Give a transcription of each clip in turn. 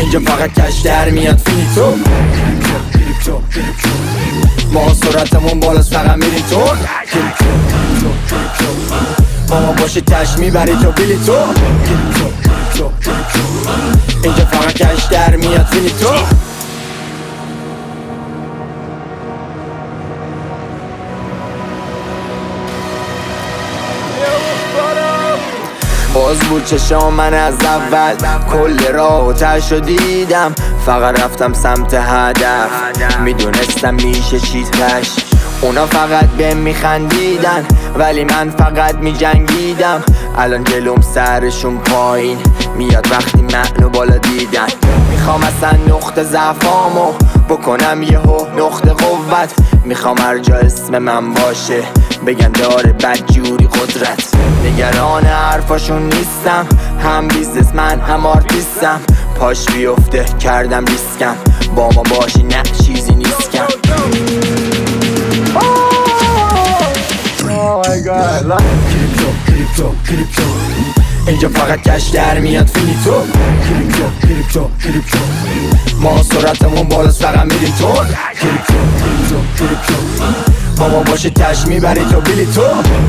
اینجا فقط کش در میاد فینیتو. ما سرعتمون بالاست فقط میریم تو. با ما باشه تش میبری تو بیلی تو. اینجا فقط کش در میاد فینیتو. باز بود چشام من از اول، کل راه و تشو دیدم، فقط رفتم سمت هدف. میدونستم میشه چیز پش، اونا فقط بهم میخندیدن ولی من فقط میجنگیدم. الان جلوم سرشون پایین میاد وقتی منو بالا دیدن. میخوام اصلا نقطه ضعفامو بکنم یهو نقطه قوت. میخوام هر جا اسم من باشه بگن داره بدجوری قدرت. نگران حرفاشون نیستم، هم بیزنسمن هم آرتیستم. پاش بیفته کردم ریسکم، با ما باشی نه چیزی نیستم. اینجا فقط کش در میاد فینیتو. ما سرعتمون بالاست فقط میریم تو. با ما باشه تش میبری تو بیلی تو.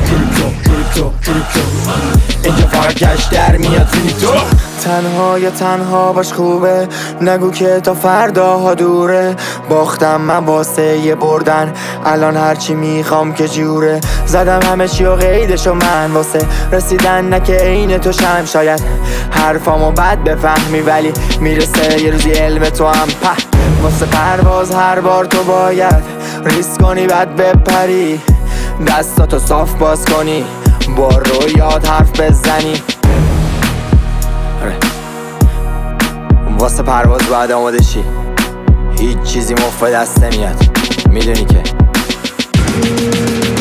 اینجا فقط کش در میاد فینیتو. تنها یا تنها باش خوبه، نگو که تا فرداها دوره. باختم من واسه یه بردن، الان هرچی میخوام که جوره. زدم همه چی و قیدشو من واسه رسیدن نه که عین تو شم. شاید حرفامو بد بفهمی ولی میرسه یه روزی علم تو هم واسه پرواز هر بار تو باید ریسک کنی بعد بپری. دستاتو صاف باز کنی با رویات حرف بزنی. واسه پرواز باید آماده شی، هیچ چیزی مفت دست نمیاد، میدونی که